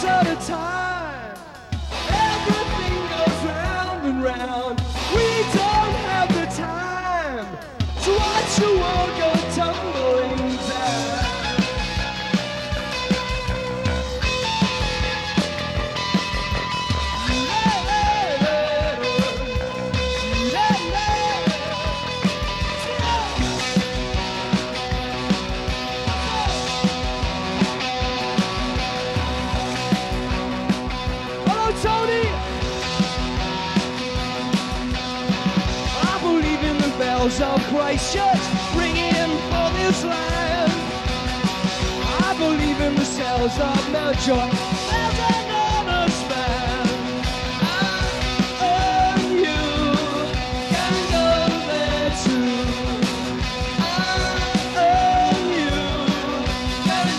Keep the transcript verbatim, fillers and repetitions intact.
at a time. Everything goes round and round. We don't have the time to watch the world go tumbling down. Of Christchurch ringing for this land. I believe in the cells of Melchior. There's a